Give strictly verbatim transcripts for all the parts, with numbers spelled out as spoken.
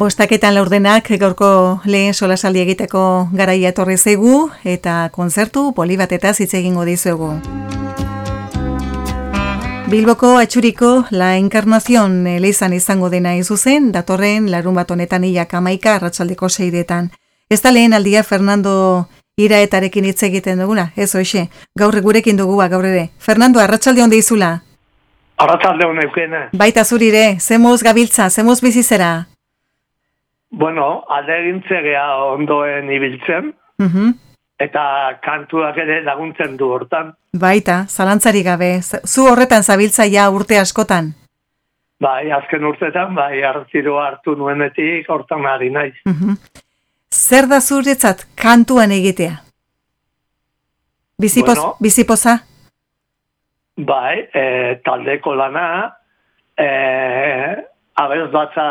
Bostaketan laurdenak gaurko lehen solasaldi egiteko garaia etorri zaigu eta kontzertu poli batetaz hitz egingo dizuegu. Bilboko Atxuriko La Encarnación elizan izango dena izuzen, datorren larun bat honetan hilak hamaika arratsaldeko seiretan. Ez da lehen aldia Fernando Iraetarekin hitz egiten duguna, ez hoxe, gaur gurekin dugu gaur ere. Fernando, arratsalde on deizula. Arratsalde on eukena. Baita zurire, zemuz gabiltza, zemuz bizizera? Bueno, alde egintzegea ondoen ibiltzen, uh-huh. eta kantuak ere laguntzen du hortan. Baita, zalantzari gabe, zu horretan zabiltza ja urte askotan? Bai, azken urtetan, bai, hartziro hartu nuenetik hortan ari naiz. Uh-huh. Zer da zuretzat kantuan egitea? Bizipoz, bueno, bizipoza? Bai, e, taldeko lana, e, abez batza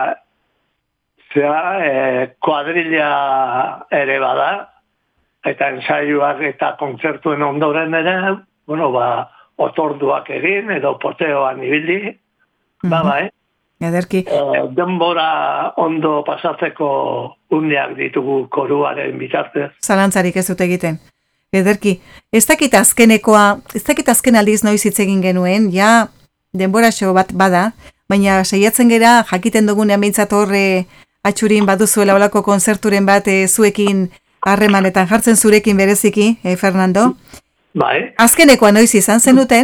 zera, e, kuadrilla ere bada, eta ensaioak eta kontzertuen ondoren ere, bueno, ba, otorduak egin, edo poteoan ibili, mm-hmm. ba, bai. Ederki. E, denbora ondo pasatzeko uneak ditugu koruaren bitartez. Zalantzarik ez dut egiten. Ederki, ez dakit azkenekoa, ez dakit azken aldiz noiz hitz egin genuen, ja denbora xo bat bada, baina saiatzen gera jakiten dugunean behintzat horre Atxurin baduzuela olako konzerturen bat e, zuekin harremanetan jartzen zurekin bereziki, eh, Fernando? Bai. Azkenekoa noiz izan zenuten?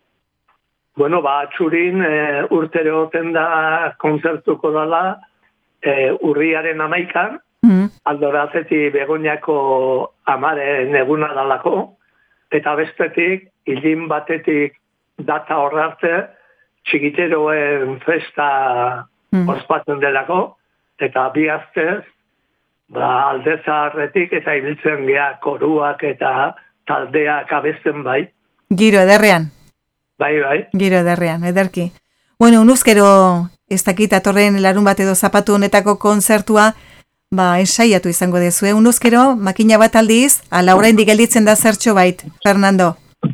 Bueno, ba, Atxurin e, urtere hoten da konzertuko dala e, urriaren amaikan, mm. aldorazeti Begoñako amaren eguna dalako, eta bestetik, hilin batetik data horrarte, txikiteroen festa mm. ospatzen delako, eta bi aztez, ba, alde zaharretik eta ibiltzen gea koruak eta taldeak abesten bai. Giro ederrean. Bai, bai. Giro ederrean, ederki. Bueno, unuzkero, ez dakit atorren larun bat edo zapatu honetako konzertua, ba, ensaiatu izango dezu, eh? Unuzkero, makina bat aldiz, ala oraindik gelditzen da zertxo bait, Fernando.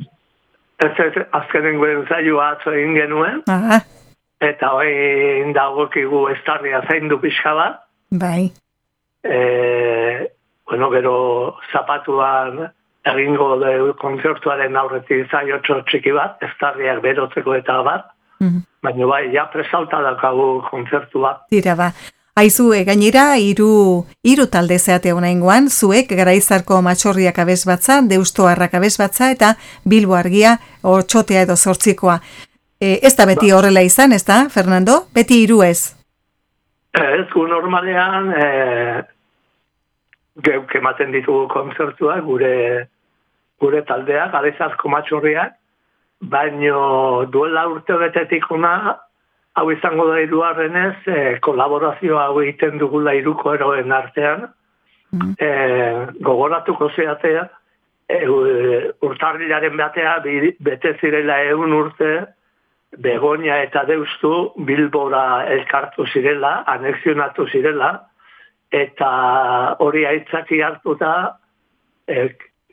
Ez ez, azkenengoen zailua atzo egin genuen. Aha. Eta hori dagokigu estarria zaindu pixka bat. Bai. E, bueno, gero zapatuan egingo de konzertuaren aurretik zaiotxo txiki bat, estarriak berotzeko eta bat. Mm-hmm. Baina bai, ja presauta dakagu konzertu bat. Tira ba. Aizu, e, gainera, iru, iru talde zeate honaingoan, zuek Garaizarko Matxorriak abez batza, Deustoarrak abez batza, eta Bilbo Argia, Otxotea edo Zortzikoa. E, ez da beti horrela izan, ez da, Fernando? Beti hiru ez? Ez, gu normalean, e, geuk ematen ditugu konzertuak, gure, gure taldeak, Garaizarko Matxorriak, baino duela urte betetik ona, hau izango da hirugarrenez, e, kolaborazioa hau egiten dugula hiruko eroen artean, mm. e, gogoratuko zeatea, e, urtarrilaren batea bete zirela egun urte, Begoña eta Deustu Bilbora elkartu zirela, anexionatu zirela, eta hori aitzaki hartuta e,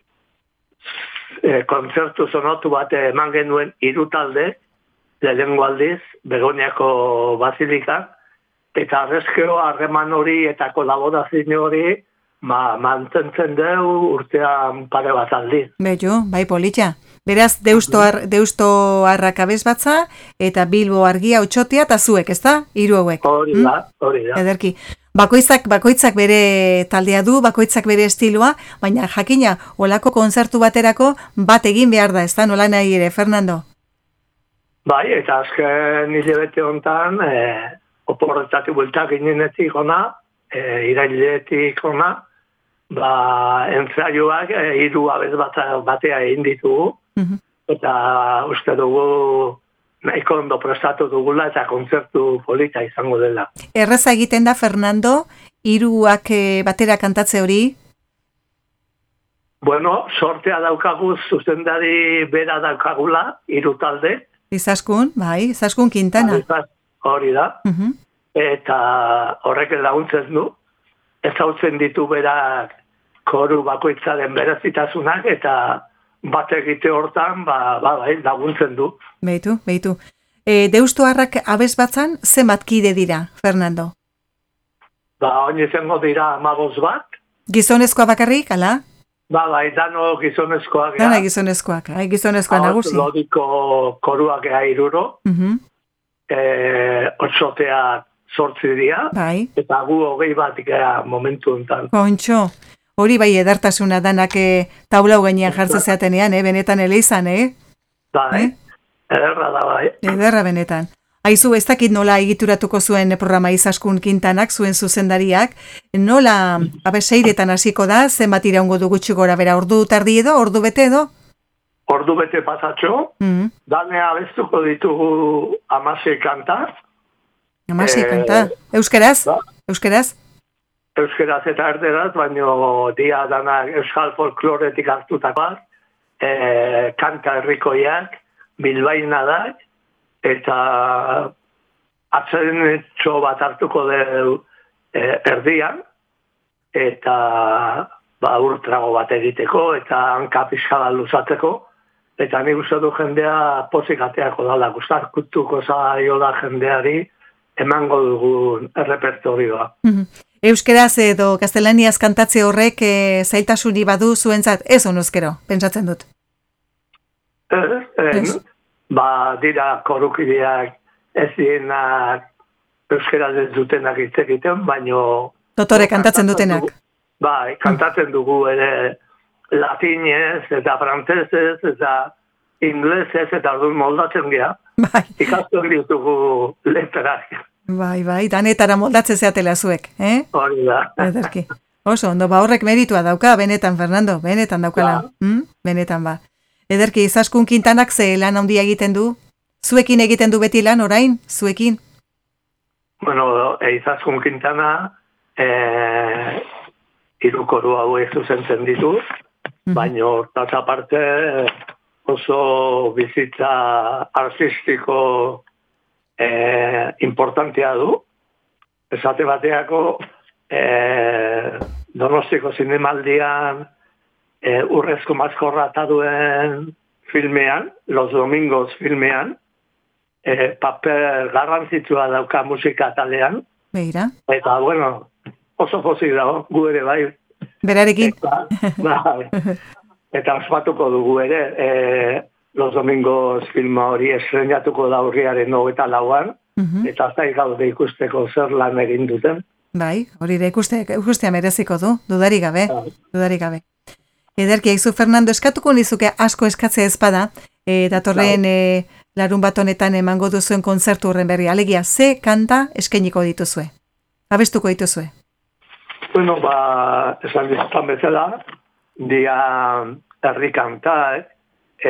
e, kontzertu zonotu bat eman genuen hiru talde, lehenengo aldiz, Begoñako Basilikan, eta arrezkeo harreman hori eta kolaborazio hori ma, mantentzen dugu urtean pare bat aldiz. Bello, bai politxa. Beraz, Deustoar, Deustoarrak abez batza, eta Bilbo Argia Otxotea, eta zuek, ez da? Hiru hauek. Hori da, hori da. Ederki. Bakoitzak, bakoitzak bere taldea du, bakoitzak bere estiloa, baina jakina, olako konzertu baterako bat egin behar da, ez da? Nola nahi ere, Fernando? Bai, eta azken hilabete hontan, e, oporretatik bultak ginenetik ona, e, irailetik ona, ba, entzaioak e, hiru abez batea egin ditugu, mm-hmm. eta uste dugu nahiko ondo prestatu dugula eta kontzertu polita izango dela. Erraza egiten da, Fernando, hiruak e, batera kantatze hori? Bueno, sortea daukagu, zuzendari bera daukagula, hiru talde. Izaskun, bai, Izaskun Quintana. Hori da, uh-huh. Eta horrek laguntzen du, ezautzen ditu berak koru bakoitzaren berezitasunak, eta bat egite hortan, ba, ba, bai, laguntzen du. Beitu, beitu. E, Deustoarrak abez batzan, zenbat kide dira, Fernando? Ba, oin izango dira amaboz bat. Gizonezkoa bakarrik, ala? Ba, bai, dano gizonezkoak. Dana gizonezkoak, ai, gizonezkoa nagusi. Lodiko koruak ea iruro. Mhm. Eh, otsotea sortzi dira. Bai. Eta gu hogei bat gea momentu enten. Kontxo. Hori bai edartasuna danak e, taulau gainean jartzen zeatenean, eh? Benetan eleizan, eh? Bai, eh? ederra da bai. Ederra benetan. Aizu, ez dakit nola egituratuko zuen programa Izaskun Kintanak, zuen zuzendariak, nola, abe, seiretan hasiko da, zenbat iraungo du gutxi gora bera, ordu tardi edo, ordu bete edo? Ordu bete pasatxo, mm-hmm. Danea abestuko ditugu amasei kanta. Amasei e, kanta? Euskeraz? Da? Euskeraz? Euskeraz eta erderaz, baino dia dana euskal folkloretik hartutakoak, e, kanta herrikoiak, bilbaina da, eta atzeren txo bat hartuko du e, erdian, eta ba, urtrago bat egiteko, eta hanka pixkala luzatzeko, eta nik uste du jendea pozik ateako dala, gustarkutuko zaio da jendeari, emango dugun errepertorioa. Mm-hmm. Euskeraz edo gaztelaniaz kantatze horrek e, zailtasuni badu zuentzat, ez honuzkero, pentsatzen dut. Ez, ez. Ba, dira korukideak ez dienak euskeraz ez dutenak hitz egiten, baino... Dotore kantatzen dutenak. Dugu, bai, kantatzen dugu ere latinez eta frantzesez eta inglesez eta orduan moldatzen gea. Bai. Ikastu ditugu letrak. Bai, bai, danetara moldatzen zeatela zuek, eh? Hori da. Ederki. Oso, ondo, ba horrek meritua dauka, benetan, Fernando, benetan daukala. Ba. Hmm? Benetan, ba. Ederki, Izaskun Kintanak ze lan handia egiten du? Zuekin egiten du beti lan, orain? Zuekin? Bueno, e, Izaskun Kintana e, irukoru hau ez zuzentzen ditu, mm-hmm. baina hortaz aparte oso bizitza artistiko e, importantea du. Esate bateako e, Donostiko Zinemaldian e, urrezko maskorra duen filmean, Los Domingos filmean, e, paper garrantzitsua dauka musika talean. Beira. Eta, bueno, oso pozik dago, gu ere bai. Berarekin. Eta, bai. Eta ospatuko dugu ere, e, Los Domingos filma hori estrenatuko da urriaren hogeita lauan, mm-hmm. eta zai gaude ikusteko zer lan egin duten. Bai, hori da ikuste, ikustea mereziko du, dudarik gabe, bai. dudarik gabe. Ederki, aizu Fernando, eskatuko nizuke asko eskatzea ezpada, e, datorren e, larun bat honetan emango duzuen kontzertu horren berri. Alegia, ze kanta eskainiko dituzue? Abestuko dituzue? Bueno, ba, esan dizutan bezala, dia herri kantak, e,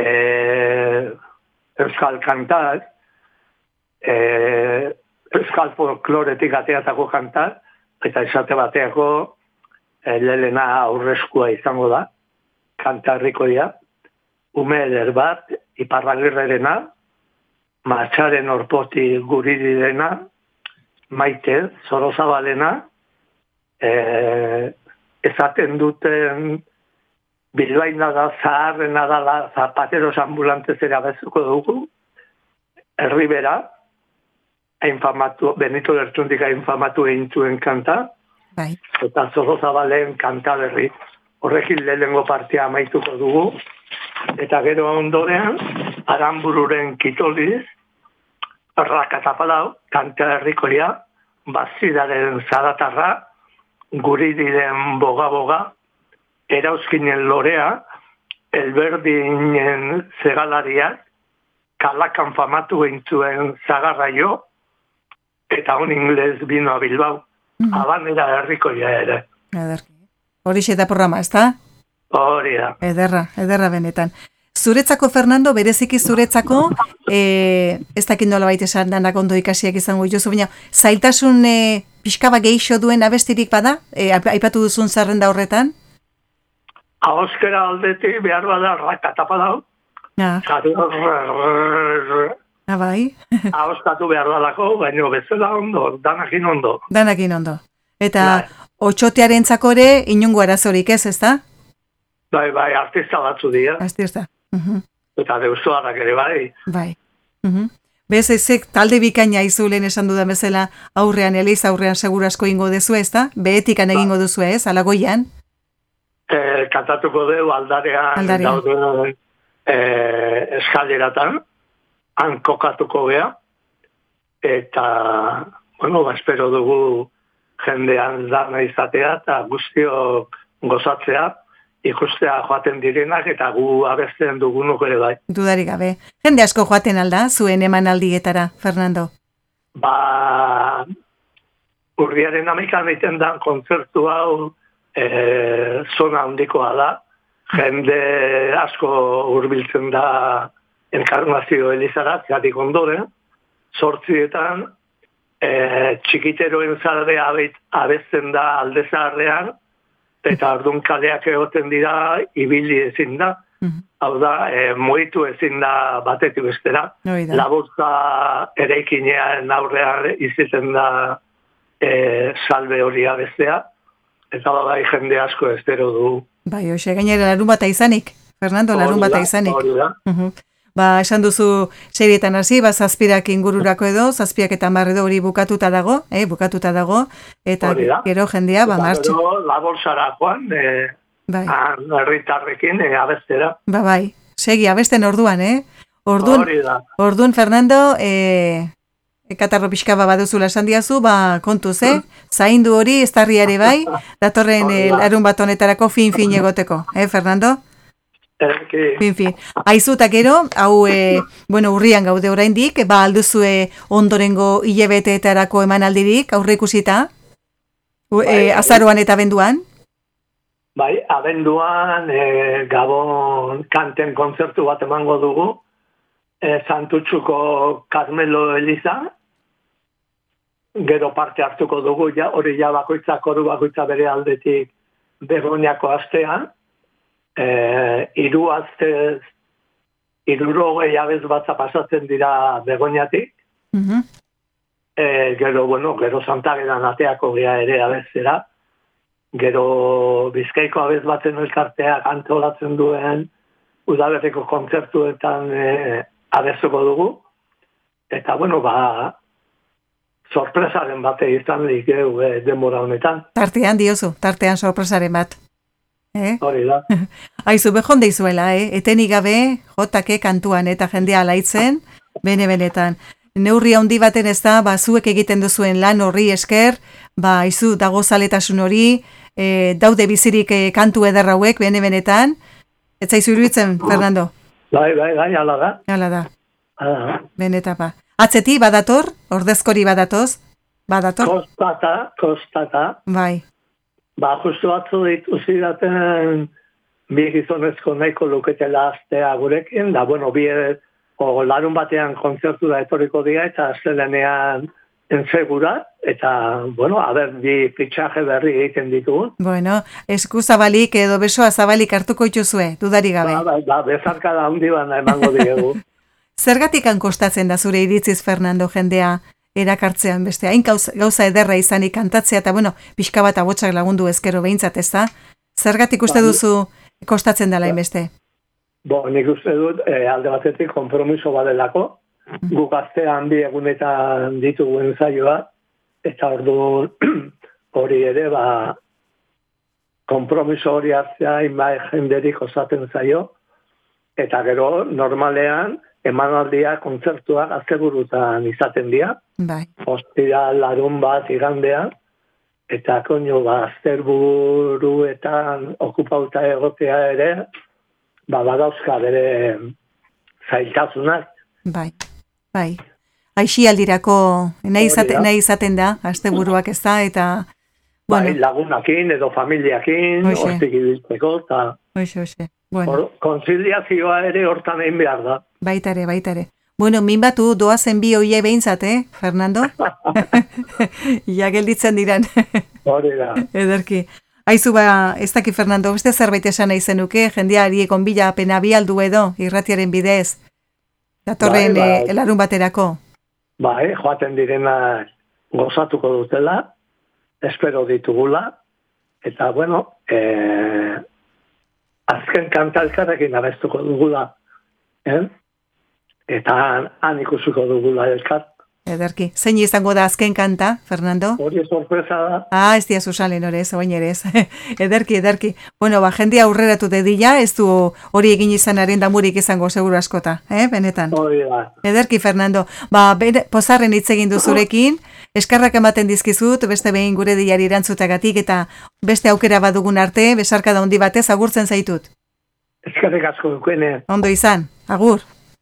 euskal kantak, e, euskal folkloretik ateatako kantak, eta esate bateako e, lelena aurreskua izango da, kanta herrikoia, ume eder bat, iparragirrerena, matxaren orpoti guridirena, maite, zorozabalena, e, ezaten duten bilbaina da, zaharrena da, zapateros ambulantez erabezuko dugu, herribera, infamatu, Benito Lertxundik infamatu egin zuen kanta, bai. Eta Zorrozabalen kanta berri. Horrekin lehenengo partia amaituko dugu, eta gero ondorean, Aranbururen kitoliz, Rakatapalau, kanta herrikoia, Bazidaren zaratarra, Guridiren boga-boga, Erauskinen lorea, Elberdinen zegalariak, Kalakan famatu eintzuen zagarraio, eta on ingles bino a Bilbao, mm-hmm. Abanera herrikoia ere. Ederki. Horixe da programa, ez da? Hori da. Ederra, ederra benetan. Zuretzako, Fernando, bereziki zuretzako, e, ez dakit nola baita esan danak ondo ikasiak izango jozu, baina zailtasun e, pixkaba geixo duen abestirik bada, e, aipatu duzun zerrenda horretan? Ahoskera aldetik behar bada rakatapa dau. Ah. Ah, bai. Ahoskatu behar badako, baina bezala ondo, danakin ondo. Danakin ondo. Eta... Bai. Otxotearen txako ere, inungo arazorik ez, ez da? Bai, bai, artista batzu dira. Artista. Uh-huh. Eta deustuarrak ere bai. Bai. Uh-huh. Bez ezek talde bikaina izu lehen esan dudan bezala aurrean, eliz aurrean segurasko ingo dezu ez da? Behetikan egingo duzu ez, alagoian? E, kantatuko dugu aldarean, Aldarean. daude e, eskaleratan, han kokatuko gea, eta, bueno, ba, espero dugu jendean dana izatea, eta guztiok gozatzea, ikustea joaten direnak, eta gu abesten dugunuk ere bai. Dudarik gabe. Jende asko joaten alda, zuen emanaldietara, Fernando? Ba, urriaren hamaikaan egiten da kontzertu hau e, zona handikoa da. Jende asko hurbiltzen da Enkarnazio Elizara, zeatik ondoren, sortzietan, e, txikiteroen zardea abesten da alde zaharrean, eta ordun kaleak egoten dira, ibili ezin da. Mm-hmm. Hau da, e, moitu ezin da batetik bestera. Laburza eraikinean aurrean izaten da e, salbe hori abestea, eta bai jende asko estero du. Bai, hoxe, gainera larun bata izanik, Fernando, larun bata izanik. Hori da. Uh-huh. Ba, esan duzu serietan hasi, ba, zazpirak ingururako edo, zazpiak eta hamar edo hori bukatuta dago, eh, bukatuta dago, eta gero jendea, ba, martxe. Gero, laborzara joan, e, bai. Herritarrekin e, abestera. Ba, bai, segi abesten orduan, eh? Ordun, ordun Fernando, eh, katarro pixka baduzula esan diazu, ba, kontuz, eh? Zaindu hori, estarriare bai, datorren eh, larun bat honetarako fin-fin egoteko, eh, Fernando? Fin, fin. Aizu eta gero, hau, e, bueno, urrian gaude oraindik, ba, alduzue ondorengo hilebeteetarako emanaldirik, aurre ikusita, bai, e, azaroan eta abenduan? Bai, abenduan, e, Gabon kanten kontzertu bat emango dugu, e, Santutxuko Carmelo Eliza, gero parte hartuko dugu, ja, hori ja bakoitza, koru bakoitza bere aldetik Begoñako astean, Eh, iru aztez, iruro gehiabez batza pasatzen dira Begoñatik. Uh-huh. eh, gero, bueno, gero Santageran ateako gea ere abezera. Gero Bizkaiko abez batzen elkarteak antolatzen duen udaberriko kontzertuetan eh, abezuko dugu. Eta, bueno, ba, sorpresaren bate izan dik eh, denbora honetan. Tartean diozu, tartean sorpresaren bat. Eh? Hori da. Aizu, behon deizuela, eh? Etenik gabe, jotake kantuan eta jendea alaitzen, bene-benetan. Neurri handi baten ez da, ba, zuek egiten duzuen lan horri esker, ba, aizu, dago zaletasun hori, eh, daude bizirik eh, kantu ederra hauek, bene-benetan. Ez zaizu iruditzen, Fernando? Bai, bai, bai, ala da. Ala da. Ala da. Benetapa. Atzeti, badator? Ordezkori badatoz? Badator? Kostata, kostata. Bai. Ba, justu batzu dituzi daten bi gizonezko nahiko luketela astea gurekin, da, bueno, bi o, larun batean kontzertu da etorriko dira, eta aztelenean ensegura, eta, bueno, haber, bi pitxaje berri egiten ditugun. Bueno, esku zabalik edo besoa zabalik hartuko ituzue, dudari gabe. Ba, ba, ba bezarka da hundi bana emango diegu. Zergatikan kostatzen da zure iritziz, Fernando, jendea erakartzean beste, hain gauza, gauza ederra izanik kantatzea, eta bueno, pixka bat abotsak lagundu ezkero behintzat, ez da? Zergatik uste duzu kostatzen dela inbeste? Bo, nik uste dut, e, alde batetik konpromiso badelako, guk azte handi egunetan dituguen zaioa, eta ordu hori ere, ba, konpromiso hori hartzea inba jenderik osaten zaio, eta gero, normalean, emanaldia, kontzertuak azkegurutan izaten dira. Bai. Ostira, larun bat, igandean, eta koño, ba, azterburuetan okupauta egotea ere, ba, badauzka bere zailtasunak. Bai, bai. Aixi aldirako nahi izaten, nahi izaten da, asteburuak ez da, eta... Bueno. Bai, lagunakin edo familiakin, hortik ibiltzeko, eta... Oixe, oixe. Bueno. Or, konziliazioa ere hortan egin behar da. Baitare, baitare. Bueno, min batu doazen bi hoie behintzat, eh, Fernando? Ja, gelditzen diran. Hori da. Ederki. Aizu ba, ez daki, Fernando, beste zerbait esan nahi zenuke, jendeari konbila pena bialdu edo, irratiaren bidez, datorren bai, bai. E, larun baterako. Bai, joaten direna gozatuko dutela, espero ditugula, eta, bueno, eh, azken kanta elkarrekin abestuko dugula. Eh? eta han ikusiko dugula elkar. Ederki. Zein izango da azken kanta, Fernando? Hori sorpresa da. Ah, ez dia zuzalen horez, oain ere ez. Ederki, ederki. Bueno, ba, jendia aurreratu dedila, ez du hori egin izanaren damurik izango seguru askota, eh, benetan. Hori da. Ederki, Fernando. Ba, bere, pozarren hitz egin duzurekin, eskarrak ematen dizkizut, beste behin gure diari erantzutagatik, eta beste aukera badugun arte, besarkada handi batez agurtzen zaitut. Eskerrik asko dukene. Ondo izan, agur.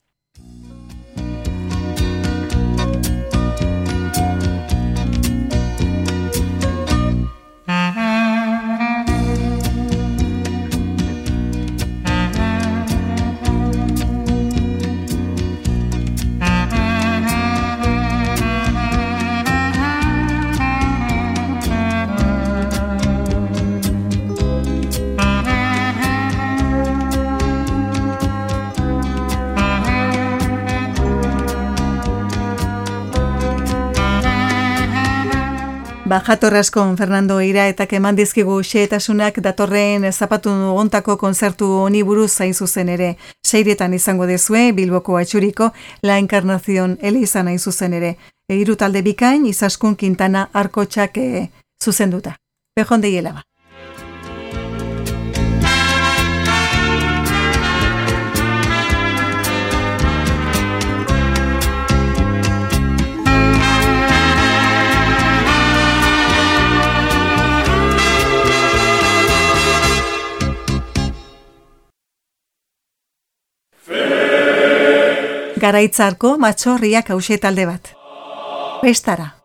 Ba, jatorraskon Fernando Ira eta eman dizkigu xehetasunak datorren zapatu ontako kontzertu honi buruz zain zuzen ere. Seiretan izango dezue, Bilboko Atxuriko, La Encarnación elizan hain zuzen ere. Hiru talde bikain, Izaskun Quintana Arkotxak e, zuzenduta. Bejon deiela ba. Garaitzarko matxorriak hause talde bat. Bestara.